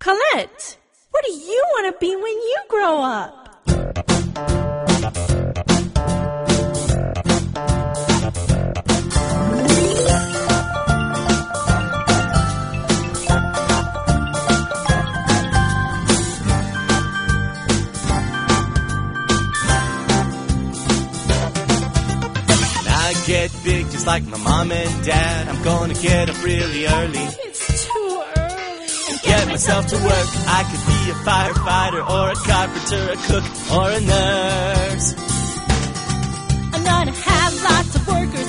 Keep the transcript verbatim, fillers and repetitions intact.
Colette, what do you want to be when you grow up? Get big just like my mom and dad. I'm gonna get up really early. It's too early. And get myself to work. I could be a firefighter or a carpenter, a cook or a nurse. I'm gonna have lots of workers